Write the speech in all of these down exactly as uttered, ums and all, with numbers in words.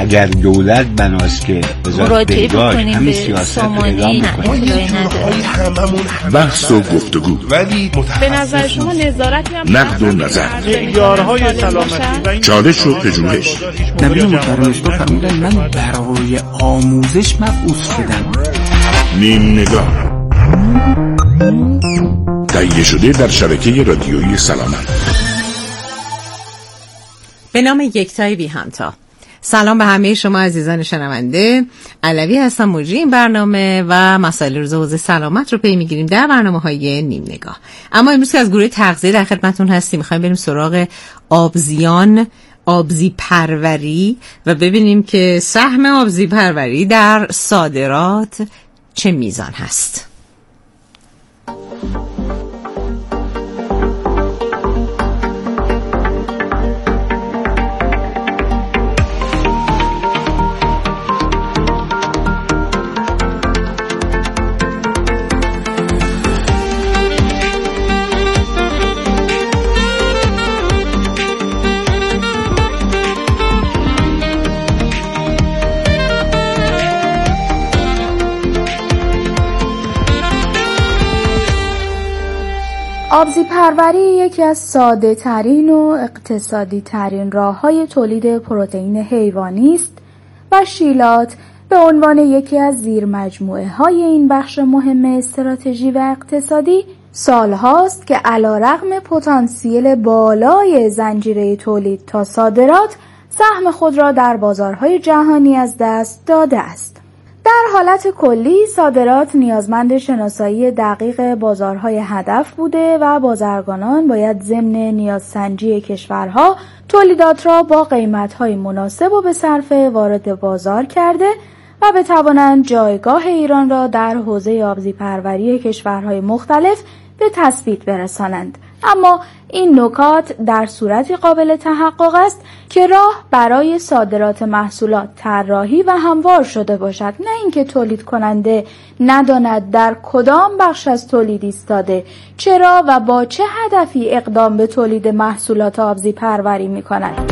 اگر دولت بناست که وزارت بهداشت همین سیاست اعلام کنه. بحث و گفتگو، ولی به نظر شما نظارت نقد و نظر، معیارهای سلامتی، چالش و پژوهش. نبی محترمش بفرمودن من برای آموزش مبعوث شدم. نیم نگاه تهیه شده در شبکه رادیویی سلامت به نام یکتای بی همتا. سلام به همه شما عزیزان شنونده. علوی هستم، مجری این برنامه و مسائل روز حوزه سلامت رو پی میگیریم در برنامه‌های نیم نگاه. اما امروز که از گروه تغذیه در خدمتتون هستیم، می‌خوایم بریم سراغ آبزیان، آبزی پروری و ببینیم که سهم آبزی پروری در صادرات چه میزان هست. آبزی پروری یکی از ساده ترین و اقتصادی ترین راه های تولید پروتئین حیوانی است و شیلات به عنوان یکی از زیر مجموعه های این بخش مهم استراتژی و اقتصادی سال هاست که علیرغم پتانسیل بالای زنجیره تولید تا صادرات سهم خود را در بازارهای جهانی از دست داده است. در حالت کلی صادرات نیازمند شناسایی دقیق بازارهای هدف بوده و بازرگانان باید ضمن نیازسنجی کشورها تولیدات را با قیمت‌های مناسب و به صرفه وارد بازار کرده و بتوانند جایگاه ایران را در حوزه آبزی پروری کشورهای مختلف به تثبیت برسانند. اما این نکات در صورتی قابل تحقق است که راه برای صادرات محصولات طراحی و هموار شده باشد، نه اینکه تولید کننده نداند در کدام بخش از تولید ایستاده، چرا و با چه هدفی اقدام به تولید محصولات آبزی پروری می کند.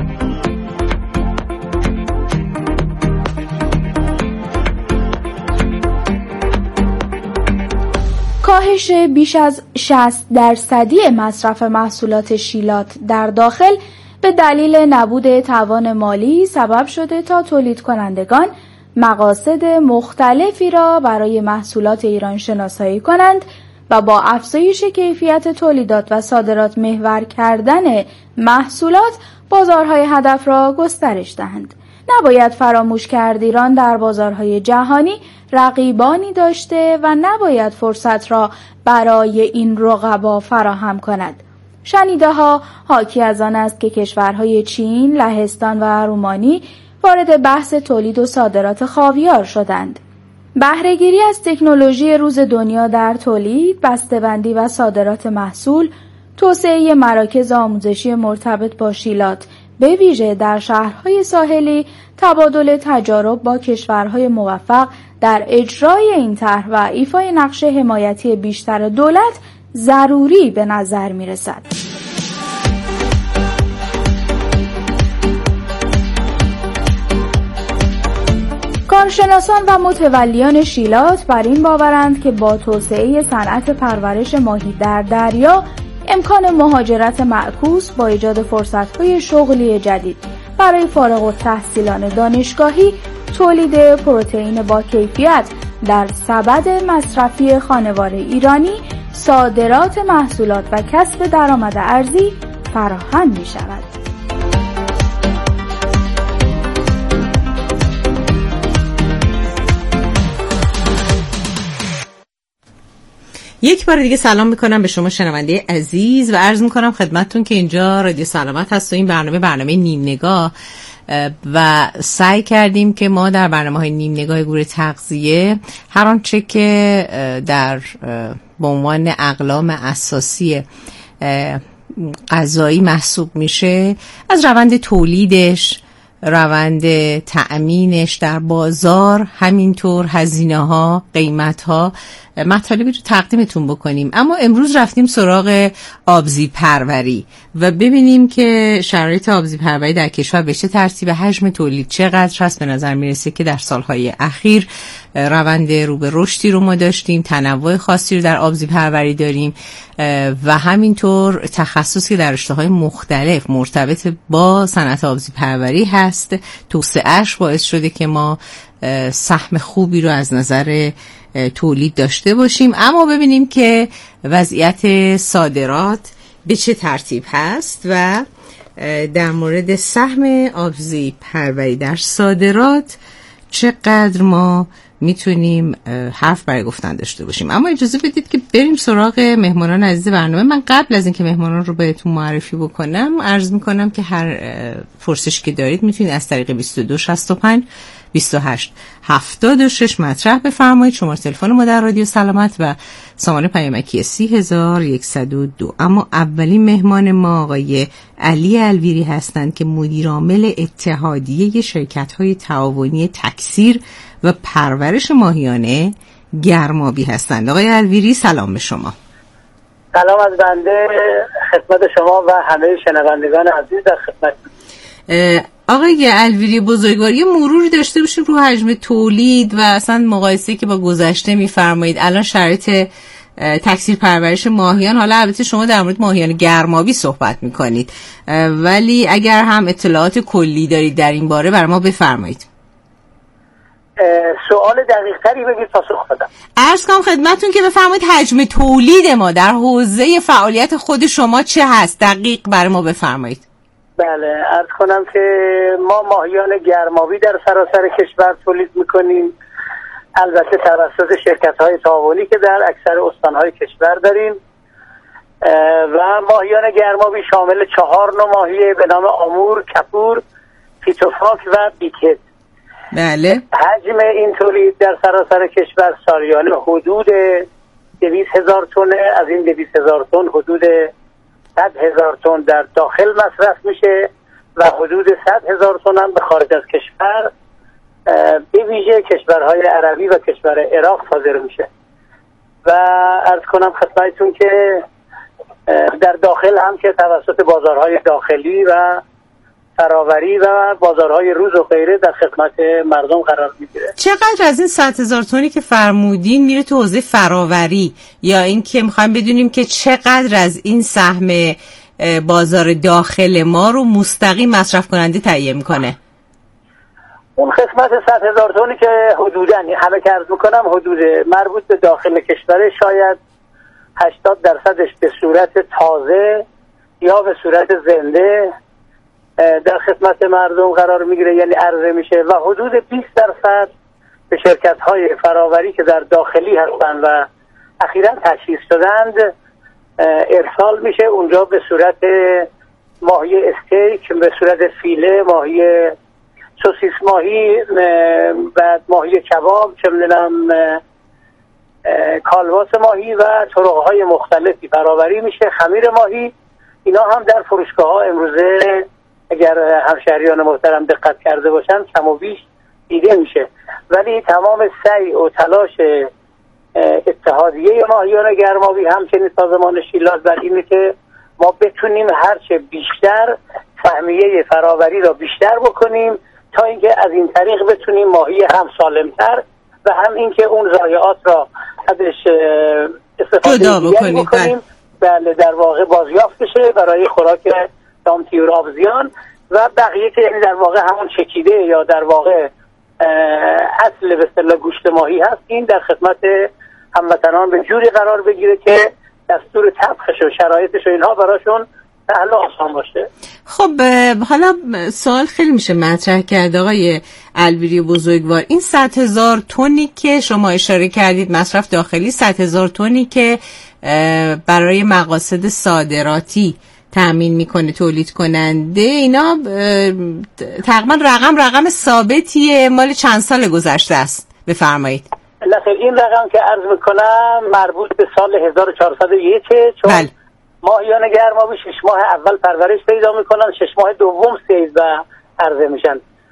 کاهش بیش از شصت درصدی مصرف محصولات شیلات در داخل به دلیل نبود توان مالی سبب شده تا تولید کنندگان مقاصد مختلفی را برای محصولات ایران شناسایی کنند و با افزایش کیفیت تولیدات و صادرات محور کردن محصولات بازارهای هدف را گسترش دهند. نباید فراموش کرد ایران در بازارهای جهانی رقیبانی داشته و نباید فرصت را برای این رقبا فراهم کند. شنیده ها حاکی از آن است که کشورهای چین، لهستان و رومانی وارد بحث تولید و صادرات خاویار شدند. بهره‌گیری از تکنولوژی روز دنیا در تولید، بسته‌بندی و صادرات محصول، توسعه مراکز آموزشی مرتبط با شیلات به ویژه در شهرهای ساحلی، تبادل تجارب با کشورهای موفق در اجرای این طرح و ایفای نقش حمایتی بیشتر دولت ضروری به نظر می رسد. کارشناسان و متولیان شیلات بر این باورند که با توسعه صنعت پرورش ماهی در دریا امکان مهاجرت معکوس با ایجاد فرصت‌های شغلی جدید برای فارغ التحصیلان دانشگاهی، تولید پروتئین با کیفیت در سبد مصرفی خانوار ایرانی، صادرات محصولات و کسب درآمد ارزی فراهم می‌شود. یک بار دیگه سلام میکنم به شما شنونده عزیز و عرض میکنم خدمتتون که اینجا رادیو سلامت هست و این برنامه برنامه نیم نگاه و سعی کردیم که ما در برنامه‌های نیم نگاه گروه تغذیه هر آنچه که در به عنوان اقلام اساسی غذایی محسوب میشه از روند تولیدش روند تأمینش در بازار، همینطور هزینه ها، قیمت ها، مطالبی رو تقدیمتون بکنیم. اما امروز رفتیم سراغ آبزی پروری و ببینیم که شرایط آبزی پروری در کشور به چه ترتیب، حجم تولید چقدر هست. به نظر میرسه که در سالهای اخیر روند رو به رشدی رو ما داشتیم، تنوع خاصی رو در آبزی پروری داریم و همینطور تخصصی در رشته‌های مختلف مرتبط با صنعت آبزی پروری هست. توسعه‌اش باعث شده که ما سهم خوبی رو از نظر تولید داشته باشیم. اما ببینیم که وضعیت صادرات به چه ترتیب هست و در مورد سهم آبزی پروری در صادرات چقدر ما میتونیم حرف برای گفتن داشته باشیم. اما اجازه بدید که بریم سراغ مهمانان عزیز برنامه. من قبل از اینکه مهمانان رو بهتون معرفی بکنم عرض میکنم که هر پرسشی که دارید میتونید از طریق بیست و دو شصت و پنج بیست و هشت هفتاد و شش مطرح بفرمایید. شماره تلفن ما در رادیو سلامت و سامانه پیامکی سی هزار و صد و دو. اما اولین مهمان ما آقای علی الویری هستند که مدیر عامل اتحادیه شرکت‌های تعاونی تکثیر و پرورش ماهیانه گرمابی هستند. آقای الویری سلام به شما. سلام از بنده خدمت شما و همه شنوندگان عزیز در خدمت. آقای الویری بزرگوار، یه مروری داشته باشیم رو حجم تولید و اصلا مقایسه که با گذشته میفرمایید. الان شرایط تکثیر پرورش ماهیان، حالا البته شما در مورد ماهیان گرمابی صحبت میکنید، ولی اگر هم اطلاعات کلی دارید در این باره برای ما بفرمایید. سوال دقیق تری بگید پاسخ بدم. عرض کنم خدمتون که بفرمایید حجم تولید ما در حوزه فعالیت خود شما چه هست، دقیق برای ما بفرمایید. بله، عرض کنم که ما ماهیان گرمابی در سراسر کشور تولید میکنیم، البته توسط شرکت‌های تعاونی که در اکثر استان‌های کشور داریم و ماهیان گرمابی شامل چهار نوع ماهی به نام آمور، کپور، فیتوفاک و بیکت. بله. حجم این تولید در سراسر کشور سالیانه حدود دویست هزار تن، از این دویست هزار تن حدود صد هزار تن در داخل مصرف میشه و حدود صد هزار تن هم به خارج از کشور به ویژه کشورهای عربی و کشور عراق صادر میشه. و عرض کنم خدمتتون که در داخل هم که توسط بازارهای داخلی و فراوری و بازارهای روز و غیره در خدمت مردم قرار میگیره. چقدر از این صد هزار تونی که فرمودین میره تو حوزه فراوری، یا این که میخوایم بدونیم که چقدر از این سهم بازار داخل ما رو مستقیم مصرف کننده تهیه میکنه؟ اون قسمت صد هزار تونی که حدوداً همه که عرض میکنم حدود مربوط به داخل کشور، شاید هشتاد درصدش به صورت تازه یا به صورت زنده در خدمت مردم قرار میگیره، یعنی عرضه میشه، و حدود بیست درصد به شرکت‌های فراوری که در داخلی هستند و اخیراً تأسیس شدند ارسال میشه. اونجا به صورت ماهی استیک، به صورت فیله، ماهی سوسیس ماهی، بعد ماهی کباب، چه می‌دونم کالباس ماهی و طرق‌های مختلفی فراوری میشه. خمیر ماهی، اینا هم در فروشگاه‌ها امروزه اگر همشهریان محترم دقت کرده باشن کم و بیش دیده میشه. ولی تمام سعی و تلاش اتحادیه ماهیان گرمابی همچنین سازمان شیلات بر اینه که ما بتونیم هرچه بیشتر فهمیه فراوری را بیشتر بکنیم تا اینکه از این طریق بتونیم ماهی هم سالمتر و هم اینکه اون ضایعات را ازش استفاده بکنیم, بکنیم. بله، در واقع بازیافت بشه برای خوراک دامتیور آبزیان و بقیه که یعنی در واقع همون چکیده یا در واقع اصل به اصطلاح گوشت ماهی هست، این در خدمت هموطنان به جوری قرار بگیره که دستور طبخش و شرایطش و اینها براشون سهل و آسان باشه. خب حالا سوال خیلی میشه مطرح کرد آقای الویری بزرگوار، این صد هزار تونی که شما اشاره کردید مصرف داخلی، صد هزار تونی که برای مقاصد صادراتی تأمین میکنه تولید کننده، اینا تقریبا رقم رقم ثابتیه مال چند سال گذشته است؟ بفرمایید. لکه این رقم که عرض میکنم مربوط به سال هزار و چهارصد و یک، چون بل. ماهیان گرمابی شش ماه اول پرورش پیدا میکنن، شش ماه دوم سیز و عرضه میشن.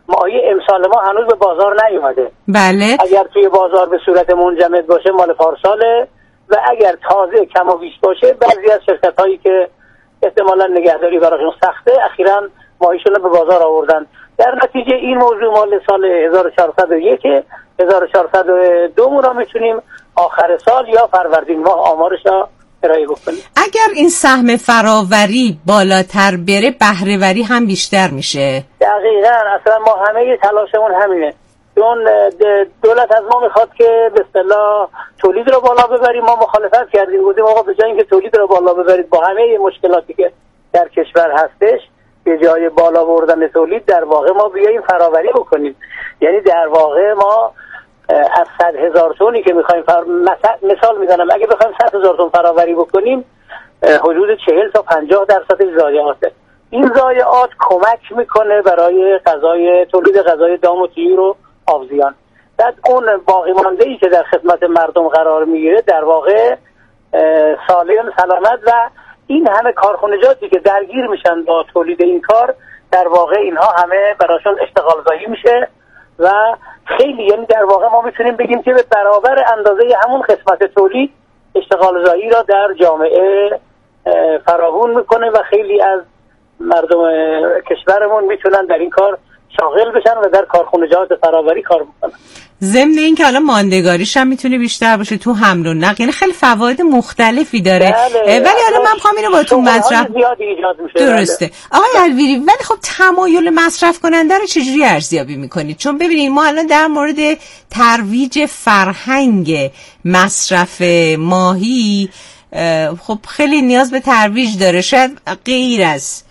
ماهی امسال ما هنوز به بازار نیومده. بله. اگر توی بازار به صورت منجمد باشه مال پارساله و اگر تازه کم و بیش باشه بعضی از شرکت هایی که احتمالاً نگهداری براشون سخته اخیراً ماهیشون رو به بازار آوردن. در نتیجه این موضوع مال سال هزار و چهارصد و یک هزار و چهارصد و دو را میتونیم آخر سال یا فروردین ماه آمارش را ارائه بکنیم. اگر این سهم فراوری بالاتر بره بهره‌وری هم بیشتر میشه. دقیقاً اصلا ما همه تلاشمون همینه. چون دولت از ما میخواد که به اصطلاح تولید رو بالا ببریم. ما مخالفت کردیم، گفتیم آقا به جای اینکه تولید رو بالا ببرید با همه مشکلاتی که در کشور هستش به جای بالا بردن تولید در واقع ما بیاییم فراوری بکنیم. یعنی در واقع ما از صد هزار تونی که میخوایم فر... مثال میزنم اگه بخوایم صد هزار تون فراوری بکنیم حدود چهل تا پنجاه درصد ضایعاته. این ضایعات کمک میکنه برای غذای تولید غذای دام و طیور و آبزیان. بعد اون باقی مانده ای که در خدمت مردم قرار میگیره در واقع سالم سلامت و این همه کارخانجاتی که درگیر میشن با تولید این کار در واقع اینها همه براشون اشتغال زایی میشه و خیلی یعنی در واقع ما میتونیم بگیم که به برابر اندازه همون قسمت تولید اشتغال زایی را در جامعه فراوون میکنه و خیلی از مردم کشورمون میتونن در این کار شاغل بشن و در کارخانجات فراوری کار بکنن. ضمن این که حالا ماندگاریش هم میتونه بیشتر باشه تو حمل و نقل، یعنی خیلی فواید مختلفی داره. بله. ولی حالا من میخوام اینو باهاتون مطرح درسته. بله. آقای الویری ولی خب تمایل مصرف کننده رو چجوری ارزیابی میکنید؟ چون ببینید ما الان در مورد ترویج فرهنگ مصرف ماهی خب خیلی نیاز به ترویج داره. شاید غیر از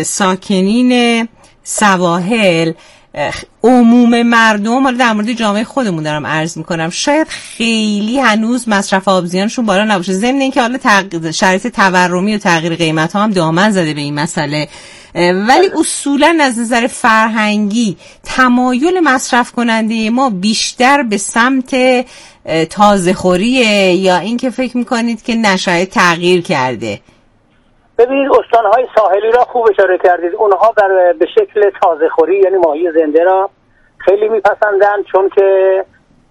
ساکنین سواحل عموم مردم، حالا در مورد جامعه خودمون دارم عرض میکنم، شاید خیلی هنوز مصرف آبزیانشون بالا نباشه. ضمن اینکه حالا تغ... شرایط تورمی و تغییر قیمت ها هم دامن زده به این مسئله، ولی اصولا از نظر فرهنگی تمایل مصرف کننده ما بیشتر به سمت تازه خوریه یا اینکه فکر میکنید که نشاید تغییر کرده؟ ببینید استانهای ساحلی را خوب اشاره کردید. اونها بر به شکل تازه خوری یعنی ماهی زنده را خیلی میپسندن چون که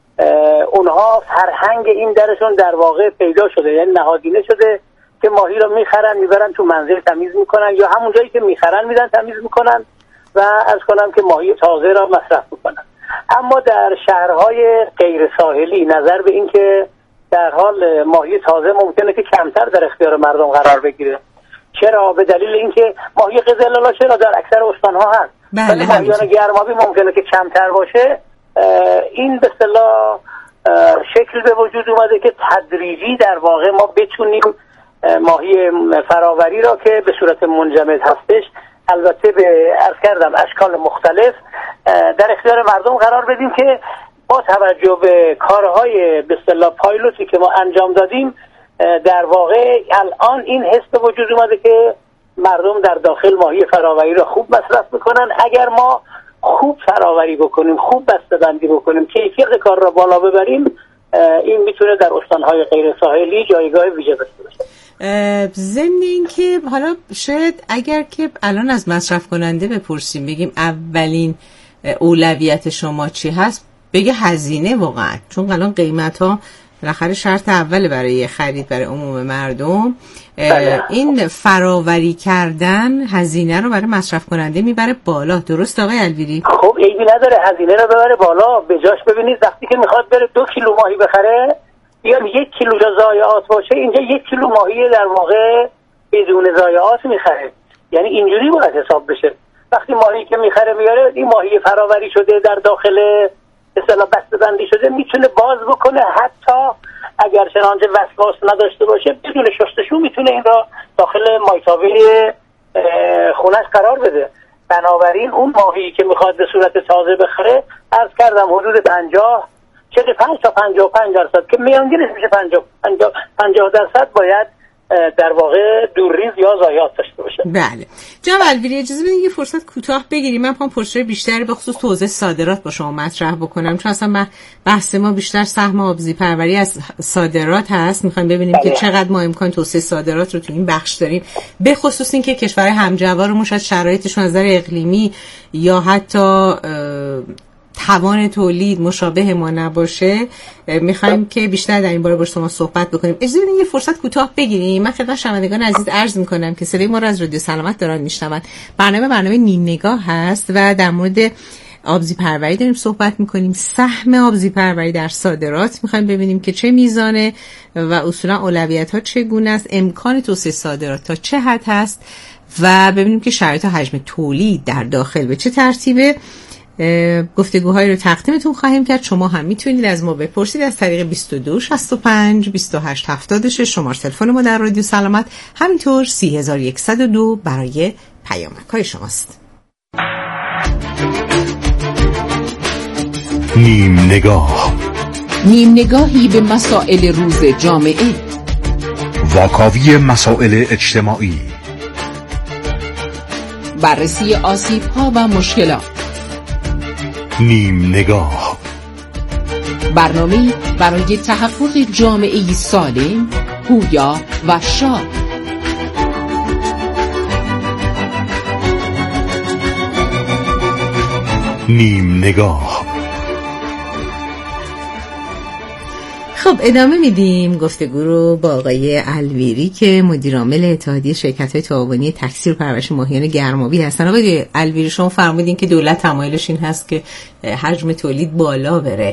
اونها فرهنگ این درشون در واقع پیدا شده، یعنی نهادینه شده که ماهی را میخرن میبرن تو منزل تمیز میکنن یا همون جایی که میخرن میدن تمیز میکنن و از کنم که ماهی تازه را مصرف میکنن. اما در شهرهای غیر ساحلی نظر به این که در حال ماهی تازه ممکنه که کمتر در اختیار مردم قرار بگیره. چرا؟ به دلیل اینکه ماهی قزل‌آلا چرا در اکثر استان‌ها هست ولی ماهیان گرمابی ممکنه که کمتر باشه. این به اصطلاح شکل به وجود اومده که تدریجی در واقع ما بتونیم ماهی فراوری را که به صورت منجمد هستش البته به عرض کردم اشکال مختلف در اختیار مردم قرار بدیم که با توجه به کارهای به اصطلاح پایلوتی که ما انجام دادیم در واقع الان این حس به وجود اومده که مردم در داخل ماهی فراوری را خوب مصرف میکنن. اگر ما خوب فراوری بکنیم، خوب بسته‌بندی بکنیم، کیفیت کار را بالا ببریم، این میتونه در استانهای غیر ساحلی جایگاه ویژه داشته باشه. ضمن این که حالا شاید اگر که الان از مصرف کننده بپرسیم بگیم اولین اولویت شما چی هست، بگه هزینه واقعا، چون الان قیمت ها بالاخره شرط اوله برای خرید برای عموم مردم. بله. این فراوری کردن هزینه رو برای مصرف کننده میبره بالا، درست آقای الویری؟ خب عیبی نداره هزینه رو ببره بالا. به جاش ببینید وقتی که میخواد بره دو کیلو ماهی بخره یا یک کیلو ضایعات باشه، اینجا یک کیلو ماهی در واقع بدون ضایعات میخره. یعنی اینجوری باید حساب بشه. وقتی ماهی که میخره میاره این ماهی فراوری شده در داخل اصطلاح بسته‌بندی شده میتونه باز بکنه، حتی اگر چنانچه وسواس نداشته باشه بدون شستشو میتونه این را داخل مایتابه خونش قرار بده. بنابراین اون ماهی که میخواد به صورت تازه بخره عرض کردم حدود پنجاه چهل و پنج تا پنجاه و پنج درصد که میانگینش میشه پنجاه درصد باید در واقع دورریز یا ضایعات داشته باشه. بله جناب الویری اجازه بدید یه فرصت کوتاه بگیریم. من می‌خوام پرسش بیشتری به خصوص توزیع صادرات با شما مطرح بکنم، چون اصلا بحث ما بیشتر سهم آبزی پروری از صادرات هست. می‌خوایم ببینیم بله. که چقدر ما امکان توسعه صادرات رو تو این بخش داریم، به خصوص اینکه کشورهای همجوارمون شاید شرایطشون از نظر اقلیمی یا حتی توان تولید مشابه ما نباشه، میخوایم که بیشتر در این باره با شما صحبت بکنیم. اجازه بدین یه فرصت کوتاه بگیریم. من خدمت شنوندگان عزیز عرض میکنم که صدای ما رو از رادیو سلامت دارن میشنون. برنامه برنامه نیم نگاه هست و در مورد آبزی پروری داریم صحبت میکنیم. سهم آبزی پروری در صادرات میخوایم ببینیم که چه میزانه و اصولا اولویت ها چگونه است، امکان توسعه صادرات تا چه حد هست و ببینیم که شرایط و حجم تولید در داخل به چه ترتیبه. گفتگوهایی رو تقدیمتون خواهیم کرد. شما هم میتونید از ما بپرسید از طریق بیست و دو شصت و پنج بیست و هشت هفتاد و شش شماره تلفن ما در رادیو سلامت، همینطور سی هزار و صد و دو برای پیامک های شماست. نیم نگاه، نیم نگاهی به مسائل روز جامعه، واکاوی مسائل اجتماعی، بررسی آسیب‌ها و مشکلات. نیم نگاه، برنامه‌ای برای تحقق جامعه‌ای سالم، پویا و شاد. نیم نگاه. خب ادامه میدیم گفتگو رو با آقای الویری که مدیر عامل اتحادیه شرکت‌های تعاونی تکثیر و پرورش ماهیان گرمابی هستن. آقای الویری، شما فرمودین که دولت تمایلش این هست که حجم تولید بالا بره.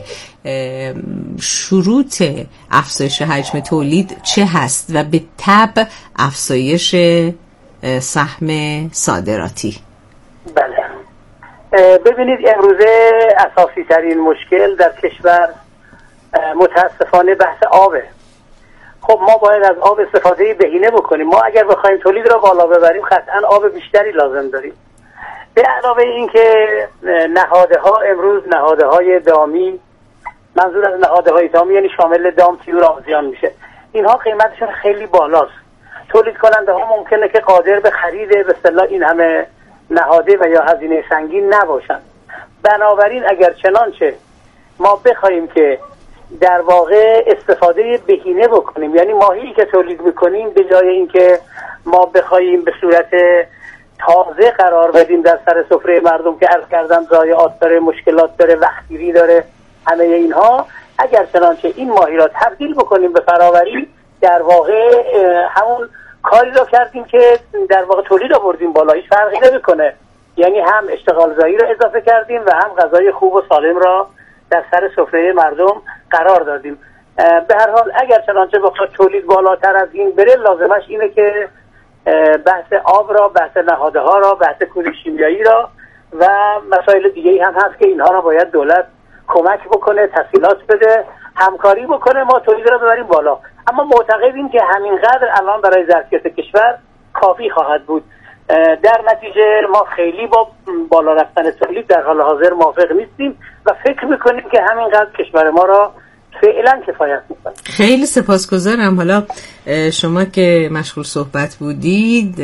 شروط افزایش حجم تولید چه هست و به تبع افزایش سهم صادراتی؟ بله، ببینید امروزه اساسی ترین مشکل در کشور متاسفانه بحث آبه. خب ما باید از آب استفاده بهینه بکنیم. ما اگر بخوایم تولید را بالا ببریم قطعا آب بیشتری لازم داریم. به علاوه این که نهاده ها امروز نهاده های دامی، منظور از نهاده های دامی یعنی شامل دام، تیور، آبزیان میشه، اینها قیمتشون خیلی بالاست. تولید کننده ها ممکنه که قادر به خرید به اصطلاح این همه نهاده و یا هزینه سنگین نباشن. بنابراین اگر چنانچه ما بخوایم که در واقع استفاده بهینه بکنیم، یعنی ماهی که تولید میکنیم به جای اینکه ما بخوایم به صورت تازه قرار بدیم در سر سفره مردم که عرض کردم ضایعات داره، مشکلات داره، وقتگیری داره، همه اینها، اگر چنانچه این ماهی را تبدیل بکنیم به فرآوری، در واقع همون کاری را کردیم که در واقع تولید آوردیم بالا، هیچ فرقی نمیکنه. یعنی هم اشتغال زایی را اضافه کردیم و هم غذای خوب و سالم را در سر سفره مردم قرار دادیم. به هر حال اگر چنانچه بخواد تولید بالاتر از این بره، لازمش اینه که بحث آب را، بحث نهاده ها را، بحث کود شیمیایی را و مسائل دیگه‌ای هم هست که اینها را باید دولت کمک بکنه، تسهیلات بده، همکاری بکنه، ما تولید را ببریم بالا. اما معتقدیم که همینقدر الان برای ظرفیت کشور کافی خواهد بود. در نتیجه ما خیلی با بالا رفتن تولید در حال حاضر موافق نیستیم و فکر میکنیم که همینقدر کشور ما را فعلا کفایت میکنه. خیلی سپاسگزارم. حالا شما که مشغول صحبت بودید،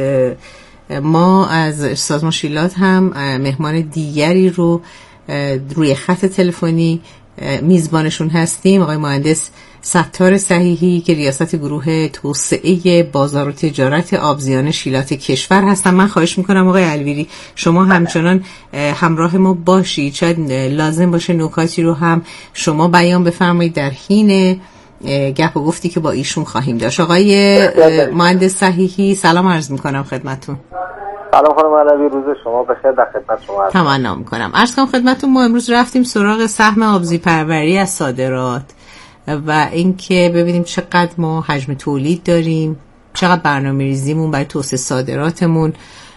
ما از سازمان شیلات هم مهمان دیگری رو روی خط تلفنی میزبانشون هستیم، آقای مهندس ستار صحیحی که ریاست گروه توسعه بازار و تجارت آبزیان شیلات کشور هستن. من خواهش میکنم آقای الویری شما همچنان همراه ما باشید، شاید لازم باشه نکاتی رو هم شما بیان بفرمایید در حین گپ و گفتی که با ایشون خواهیم داشت. آقای مهندس صحیحی سلام عرض میکنم خدمتتون. سلام خانم علوی، روز شما بخیر. در خدمت شما هستم. تمنا میکنم. عرض کنم خدمتتون ما امروز رفتیم سراغ سهم آبزی پروری از صادرات و اینکه ببینیم چقدر ما حجم تولید داریم، چقدر برنامه‌ریزیمون برای توسعه صادراتمون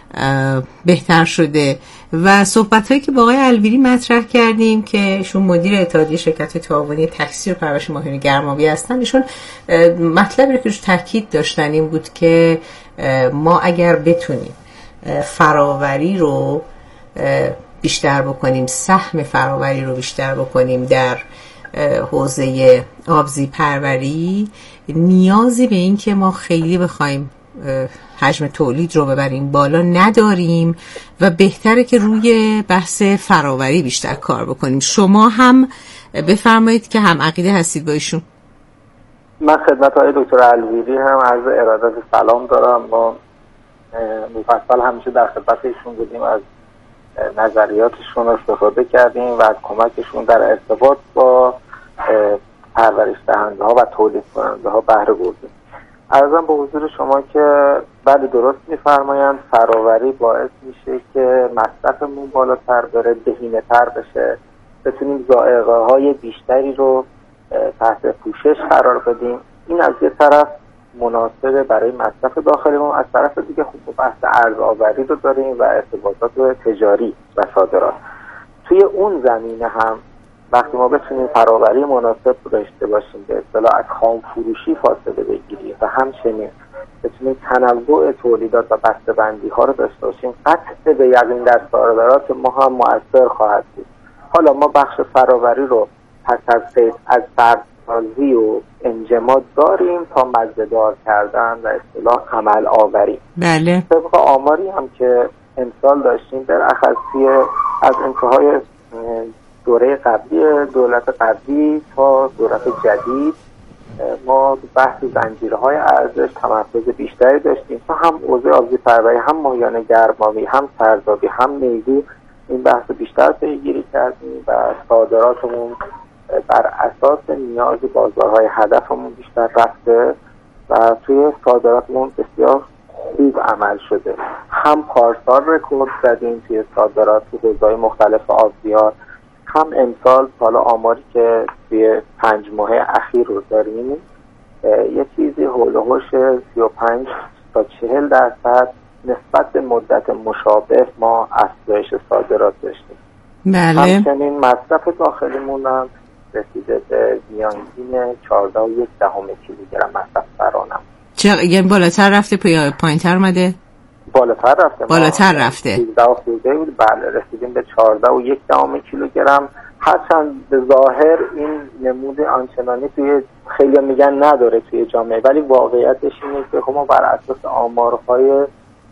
بهتر شده و صحبت‌هایی که با آقای الویری مطرح کردیم که ایشون مدیر اتحادیه شرکت‌های تعاونی تکثیر و پرورش ماهیان گرمابی هستن. ایشون مطلبی رو که روش تاکید داشتن این بود که ما اگر بتونیم فراوری رو بیشتر بکنیم، سهم فراوری رو بیشتر بکنیم در حوزه آبزی پروری، نیازی به این که ما خیلی بخوایم حجم تولید رو ببریم بالا نداریم و بهتره که روی بحث فراوری بیشتر کار بکنیم. شما هم بفرمایید که هم عقیده هستید با ایشون. من خدمت های دکتر الویری هم عرض ارادت سلام دارم. ما مفصل همیشه در خدمت ایشون بودیم از نظریاتشون استفاده کردیم و از کمکشون در ارتباط با پرورش دهنده ها و تولید کننده ها بهره بردیم. عرضم به حضور شما که بله درست میفرمایند، فراوری باعث میشه که مصرفمون بالاتر بره، بهینه تر بشه، بتونیم ذائقه های بیشتری رو تحت پوشش قرار بدیم. این از یه طرف مناسبه برای مصرف داخلی ما، از طرف دیگه خوب بحث ارزآوری رو داریم و ارتباطات تجاری و صادرات. توی اون زمینه هم وقتی ما بتونیم فراوری مناسب داشته باشیم، به اصطلاح از خام فروشی فاصله بگیریم و همچنین بتونیم تنوع تولیدات و بسته‌بندی ها رو داشته باشیم، قطع به یقین در صادرات ما هم مؤثر خواهد بود. حالا ما بخش فراوری رو پس از از فردسازی و انجماد داریم تا مزه‌دار کردن و اصطلاح عمل آوری. بله. طبق آماری هم که امسال داشتیم در اخصی از انتهای دوره قبلی دولت قبلی تا دولت جدید ما بحث زنجیرهای ارزش تمرکز بیشتری داشتیم تا هم حوزه آبزی پروری، هم ماهیانه گرمابی، هم سردابی، هم نیزو این بحث بیشتر پیگیری کردیم و صادراتمون بر اساس نیاز بازارهای هدفمون بیشتر رفته و توی صادراتمون بسیار خوب عمل شده. هم پارسال رکورد زدیم توی صادرات تو حوزه‌های مختلف آبزی‌ها، هم امسال حالا آماری که توی پنج ماه اخیر رو داریم یه چیزی حول و حوش سی و پنج تا چهل درصد نسبت به مدت مشابه ما افزایش صادرات داشتیم. بله. همچنین مصرف داخلیمون هم رسیده به میانگین چهارده و یک دهم کیلوگرم مصرف سرانم. چه یعنی بالاتر رفته یا پایین‌تر اومده؟ بالاتر رفته. بالاتر رفته. سیزده و خورده بود. بله رسیدیم به چهارده و یک دهم کیلوگرم. هرچند به ظاهر این نمود آنچنانی توی خیلی میگن نداره توی جامعه، ولی واقعیتش اینه که ما بر اساس آمارهای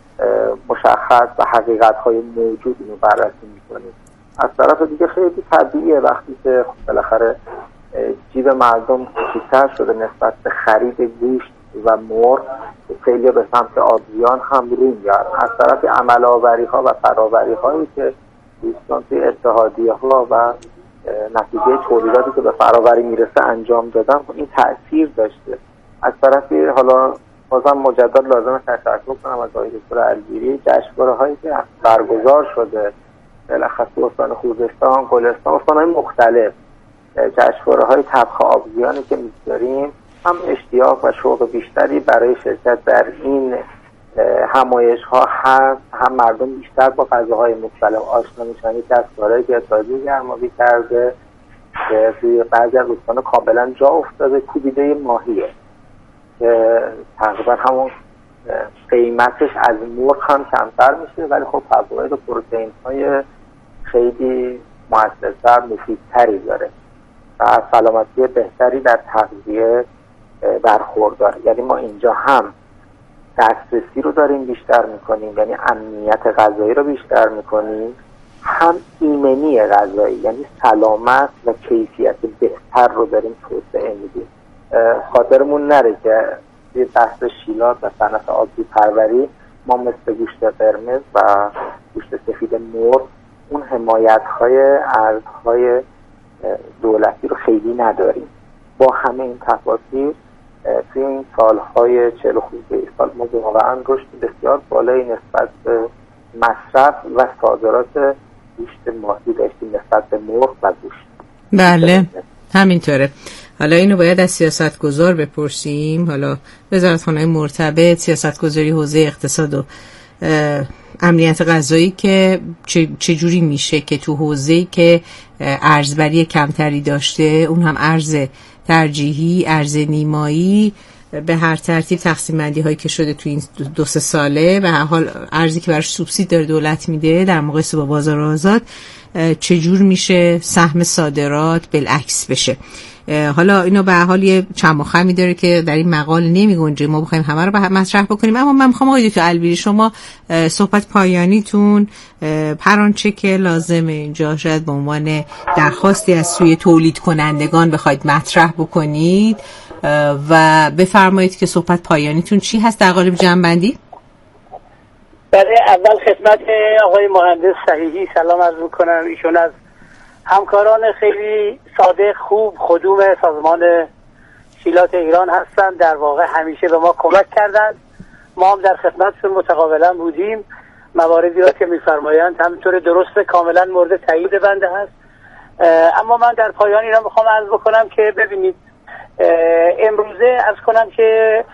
مشخص و حقیقت‌های موجود اینو بررسی می‌کنیم. از طرف دیگه خیلی طبیعیه وقتی که بالاخره جیب مردم کوچیک‌تر شده نسبت به خرید گوشت و مرغ، خیلی به سمت آبزیان هم روی میاد. از طرف عمل‌آوری‌ها و فراوری‌هایی که دوستان توی اتحادیه‌ها و نتیجه تولیداتی که به فراوری میرسه انجام دادن این تأثیر داشته. از طرفی حالا بازم مجدد لازم تشکر کنم از آقای دکتر الگیری، جشنواره‌هایی که برگزار شده بالاخص استان خوزستان، گلستان، استان‌های مختلف، جشنواره‌های طبخ آبزیانی که می‌ذاریم هم اشتیاق و شوق بیشتری برای شرکت در این همایش‌ها هست، هم مردم بیشتر با غذاهای مختلف آشنا میشن. یک از کارهایی که اتحادیه گرمابی کرده که توی بعضی از استان کاملا جا افتاده کوبیده ماهیه که تقریبا همون قیمتش از مرغ هم کمتر میشه ولی خب فواید و پروتئین‌های خیلی مؤثرتر مفیدتری داره و سلامتی بهتری در تغذیه برخوردار. یعنی ما اینجا هم دسترسی رو داریم بیشتر میکنیم، یعنی امنیت غذایی رو بیشتر میکنیم، هم ایمنی غذایی یعنی سلامت و کیفیت بهتر رو داریم توسعه میدیم. خاطرمون نره که یه بحث شیلات و صنعت آبزی پروری ما مثل گوشت قرمز و گوشت سفید مرغ اون حمایت‌های ارزهای دولتی رو خیلی نداریم. با همه این تفاصیل توی این سالهای چهل خورده سال ما واقعا رشد بسیار بالایی نسبت به مصرف و صادرات گوشت ماهی داشتیم نسبت به مرغ و گوشت. بله همینطوره. حالا اینو باید از سیاستگزار بپرسیم، حالا وزارتخانه‌های مرتبط، سیاستگزاری حوزه اقتصاد و امنیت غذایی که چجوری میشه که تو حوزه‌ای که ارزبری کمتری داشته، اون هم ارز ترجیحی، ارز نیمایی، به هر ترتیب تقسیم بندی هایی که شده تو این دو سه ساله و هر حال ارزی که براش سوبسید داره دولت میده در مقایسه با بازار آزاد چجور میشه سهم صادرات بالعکس بشه. حالا اینو به هر حال یه چند خمی داره که در این مقال نمی گنجه، ما بخوایم همه رو به مطرح بکنیم، اما من میخوام آقای دکتر البیری شما صحبت پایانیتون هر آنچه که لازمه اینجا شاید به عنوان درخواستی از سوی تولید کنندگان بخواید مطرح بکنید و بفرمایید که صحبت پایانیتون چی هست در قالب جمع‌بندی؟ برای اول خدمت آقای مهندس صحیحی سلام عرض میکنم. ایشون از همکاران خیلی صادق خوب خدوم سازمان شیلات ایران هستند. در واقع همیشه به ما کمک کردند، ما هم در خدمتشون متقابلا بودیم. مواردی را که میفرمایند همینطور درست کاملا مورد تایید بنده هست. اما من در پایان اینا میخوام عرض بکنم که ببینید امروزه عرض کنم که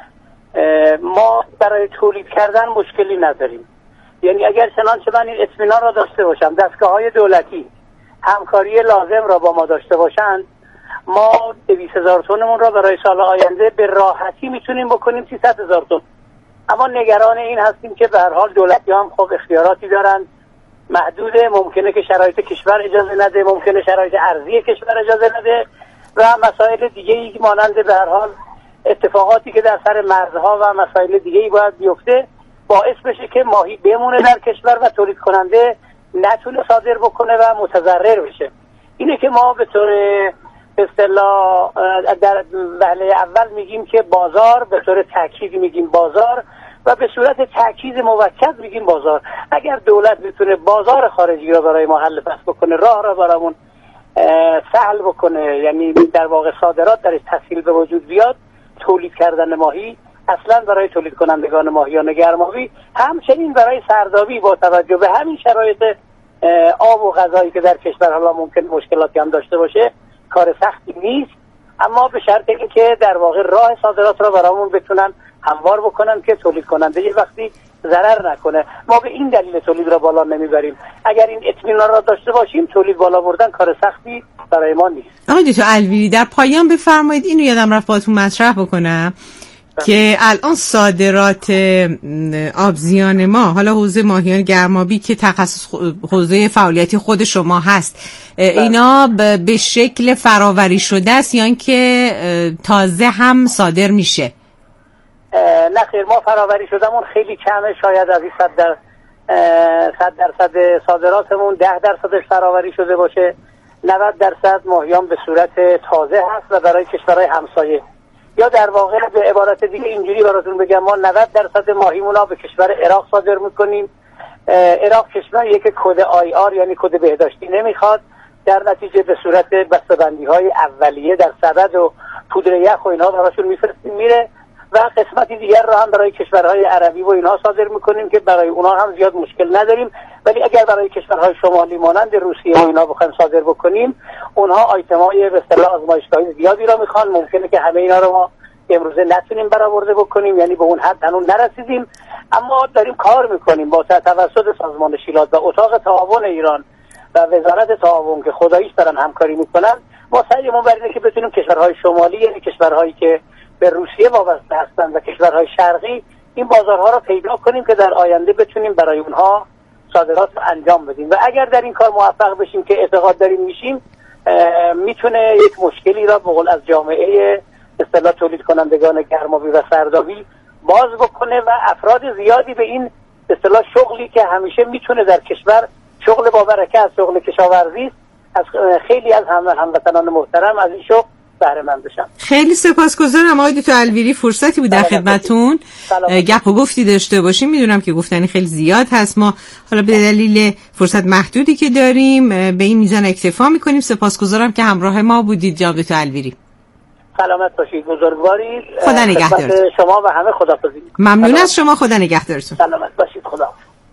ما برای تولید کردن مشکلی نداریم. یعنی اگر چنانچه من این اطمینان را داشته باشم دستگاه های دولتی همکاری لازم را با ما داشته باشند، ما دویست هزار تنمون را برای سال آینده به راحتی میتونیم بکنیم سیصد هزار تن. اما نگران این هستیم که به هر حال دولتی هم خب اختیاراتی دارند، محدوده، ممکنه که شرایط کشور اجازه نده، ممکنه شرایط ارضی کشور اجازه نده و مسائل دیگه ای مانند به هر حال اتفاقاتی که در سر مرزها و مسائل دیگه ای باید بیفته باعث بشه که ماهی بمونه در کشور و تولید کننده نتونه صادر بکنه و متضرر بشه. اینه که ما به طور به اصطلاح در وهله اول میگیم که بازار، به طور تاکید میگیم بازار و به صورت تاکید موکد میگیم بازار. اگر دولت میتونه بازار خارجی را برای ما حل پس بکنه، راه را برامون سهل بکنه، یعنی در واقع صادرات درش تسهیل به وجود بیاد، تولید کردن ماهی اصلا برای تولید کنندگان ماهیان گرمابی، همچنین برای سردابی با توجه به همین شرایط آب و غذایی که در کشور حالا ممکن مشکلاتی هم داشته باشه کار سختی نیست، اما به شرط اینکه در واقع راه صادرات را برامون بتونن هموار بکنن که تولید کننده یه وقتی ضرر نکنه. ما به این دلیل تولید را بالا نمیبریم. اگر این اطمینان را داشته باشیم تولید بالا بردن کار سختی برای ما نیست. آقای دکتر الویری در پایان بفرمایید، اینو یادم رفت باهاتون مطرح بکنم که الان صادرات آبزیان ما، حالا حوزه ماهیان گرمابی که تخصص حوزه فعالیتی خود شما هست، اینا به شکل فراوری شده است یا اینکه تازه هم صادر میشه؟ نه خیر، ما فراوری شدهمون خیلی کمه، شاید از این صد در صد درصد صادراتمون ده درصدش فراوری شده باشه. نود درصد ماهیان به صورت تازه هست و برای کشورهای همسایه، یا در واقع به عبارت دیگه اینجوری براتون بگم ما نود درصد ماهیمونا به کشور عراق صادر میکنیم. عراق کشوریه که کد آی آر یعنی کد بهداشتی نمیخواد، در نتیجه به صورت بسته‌بندی های اولیه در سبد و پودر یخ و اینها براشون میفرستیم میره و قسمتی دیگر رو هم برای کشورهای عربی و اینها صادر میکنیم که برای اونها هم زیاد مشکل نداریم. ولی اگر برای کشورهای شمالی مانند روسیه و اینا بخوایم صادر بکنیم، اونها آیتمای به اصطلاح آزمایشگاهی زیادی را میخوان، ممکنه که همه اینا رو ما امروزه نتونیم برآورده بکنیم، یعنی به اون حد هنوز نرسیدیم، اما داریم کار میکنیم با توسط سازمان شیلات و اتاق تعاون ایران و وزارت تعاون که خداییش دارن همکاری میکنن. ما سعیمون بر اینه که بتونیم کشورهای شمالی، یعنی کشورهایی که به روسیه وابسته هستند و کشورهای شرقی، این بازارها رو پیدا کنیم که در آینده بتونیم برای اونها صادرات رو انجام بدیم. و اگر در این کار موفق بشیم که اعتقاد داریم میشیم، میتونه یک مشکلی را به قول از جامعه اصطلاح تولید کنندگان گرمابی و سردابی باز بکنه و افراد زیادی به این اصطلاح شغلی که همیشه میتونه در کشور شغل با برکت، شغل کشاورزی، از خیلی از هم هموطنان محترم از این شغل بهره مند بشم. خیلی سپاسگزارم آقای دکتر الویری، فرصتی بود در خدمتتون گپ و گفتی داشته باشیم. میدونم که گفتنی خیلی زیاد هست، ما حالا به دلیل فرصت محدودی که داریم به این میزان اکتفا میکنیم. سپاسگزارم که همراه ما بودید جناب دکتر الویری. سلامت باشید، بزرگوارید. خدا نگهدارتون. شما و همه خداحافظی. ممنون از شما، خدا نگهدارتون. سلامت باشید، خدا.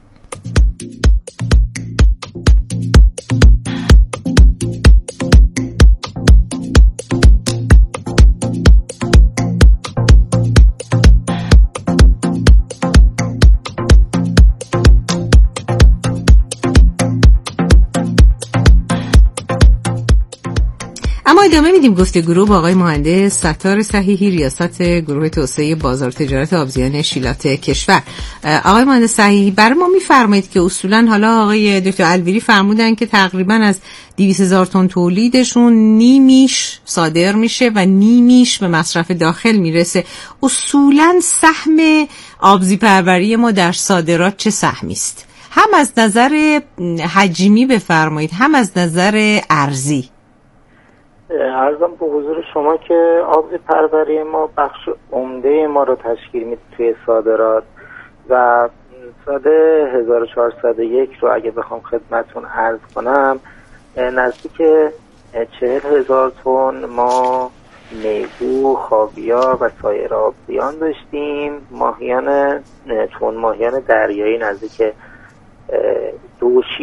اما ادامه میدیم گفتگو رو با آقای مهندس ستار صحیحی، ریاست گروه توسعه بازار تجارت آبزیان شیلات کشور. آقای مهندس صحیحی، برای ما میفرمایید که اصولا حالا آقای دکتر الویری فرمودن که تقریبا از دویست هزار تن تولیدشون نیمیش صادر میشه و نیمیش به مصرف داخل میرسه. اصولا سهم آبزی پروری ما در صادرات چه سهمی است؟ هم از نظر حجمی بفرمایید، هم از نظر ارزی. عرضم به حضور شما که آبزی پروری ما بخش عمده ما رو تشکیل میده توی صادرات و سال هزار و چهارصد و یک رو اگه بخوام خدمتون عرض کنم، نزدیک چهل هزار تن ما میگو، خاویار و سایر آبزیان داشتیم. ماهیان تن ماهیان دریایی نزدیک دو